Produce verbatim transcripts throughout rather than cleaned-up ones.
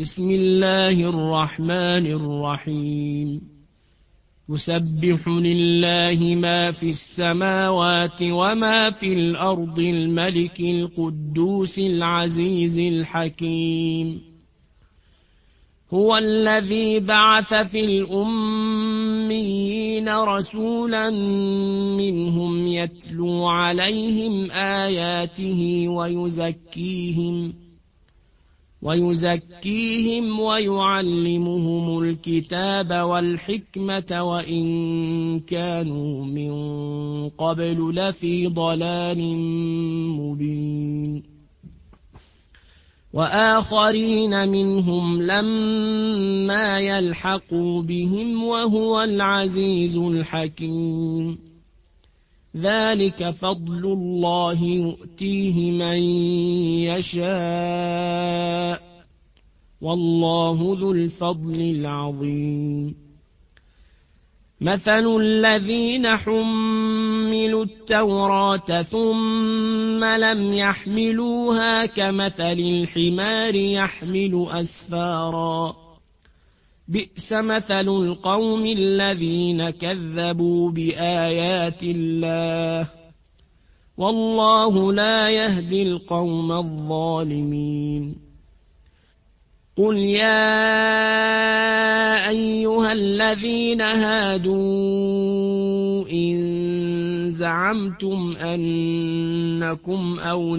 بسم الله الرحمن الرحيم يسبح لله ما في السماوات وما في الأرض الملك القدوس العزيز الحكيم هو الذي بعث في الأميين رسولا منهم يتلو عليهم آياته ويزكيهم ويزكيهم ويعلمهم الكتاب والحكمة وإن كانوا من قبل لفي ضلال مبين وآخرين منهم لما يلحقوا بهم وهو العزيز الحكيم ذلك فضل الله يؤتيه من يشاء والله ذو الفضل العظيم مثل الذين حملوا التوراة ثم لم يحملوها كمثل الحمار يحمل أسفارا بئس مثل القوم الذين كذبوا بآيات الله والله لا يهدي القوم الظالمين قل يا أيها الذين هادوا إن زعمتم أنكم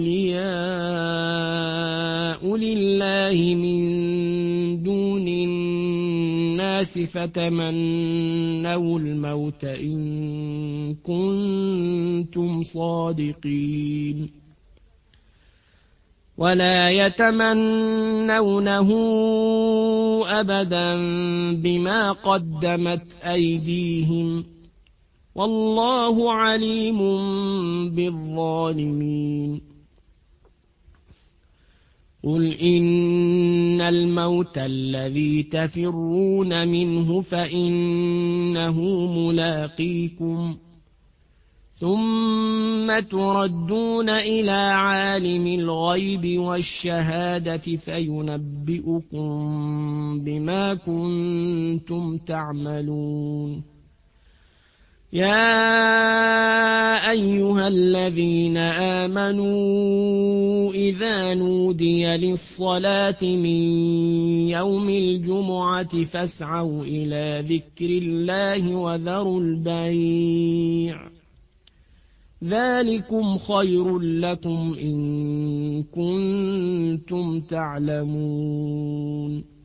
أولياء لله من دون الناس فتمنوا الموت إن كنتم صادقين ولا يتمنونه أبدا بما قدمت أيديهم والله عليم بالظالمين قل إن الموت الذي تفرون منه فإنه ملاقيكم ثم تردون إلى عالم الغيب والشهادة فينبئكم بما كنتم تعملون يا أيها الذين آمنوا إذا نودي للصلاة من يوم الجمعة فاسعوا إلى ذكر الله وذروا البيع ذلكم خير لكم إن كنتم تعلمون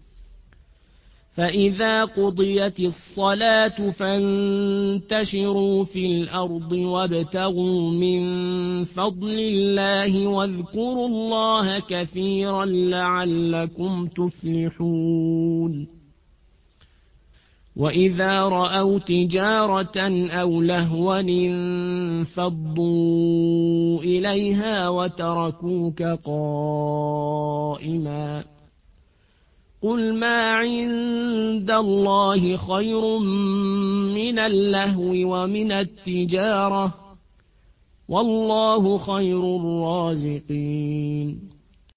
فإذا قضيت الصلاة فانتشروا في الأرض وابتغوا من فضل الله واذكروا الله كثيرا لعلكم تفلحون وإذا رأوا تجارة أو لهوا انفضوا إليها وتركوك قائما قل ما عند الله خير من اللهو ومن التجارة والله خير الرازقين